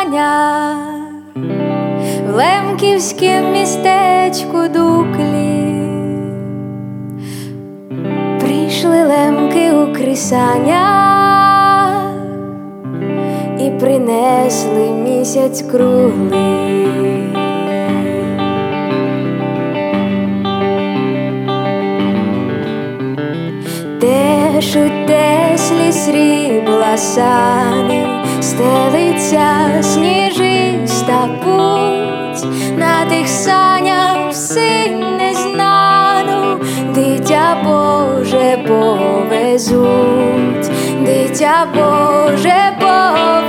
санях в лемківськім містечку Дуклі. Прийшли лемки у крисанях і принесли місяць круглий. Тешуть теслі срібла сани, стелиться сніжиста путь, на тих санях всім незнану Дитя Боже повезуть, Дитя Боже повезуть.